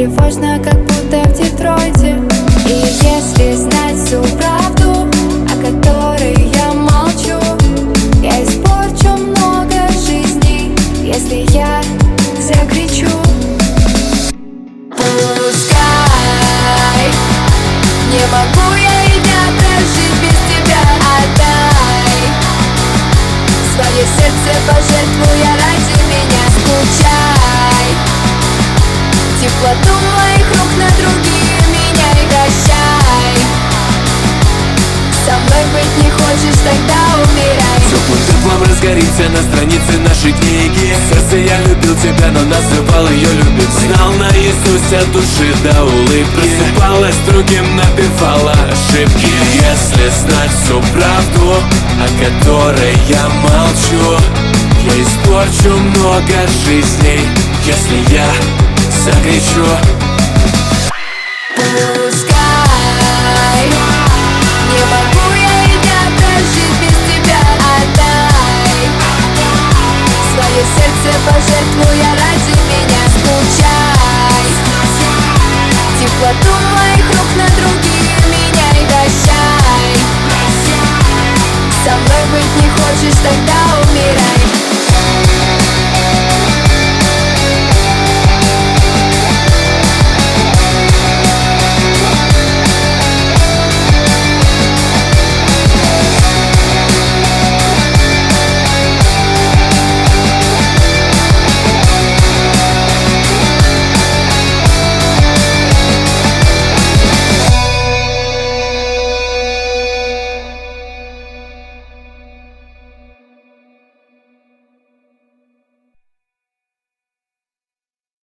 тревожно, как будто в Детройте. И если знать всю правду, о которой я молчу, я испорчу много жизней, если я закричу. Пускай не могу я и дня прожить без тебя. Отдай свое сердце, пожертвуя ради меня. Скучай теплоту моих рук на другие меняй. Прощай, со мной быть не хочешь, тогда умирай. Теплым теплом разгорится на странице нашей книги. Сердце, я любил тебя, но называл ее любимой. Знал наизусть от души до улыбки. Просыпалась другим, напевала ошибки. Если знать всю правду, о которой я молчу, я испорчу много жизней, если я закричу. Пускай не могу я и дня прожить без тебя. Отдай свое сердце, пожертвуя ради меня. Скучай теплоту моих рук на другие меняй. Прощай, со мной быть не хочешь, тогда умирай.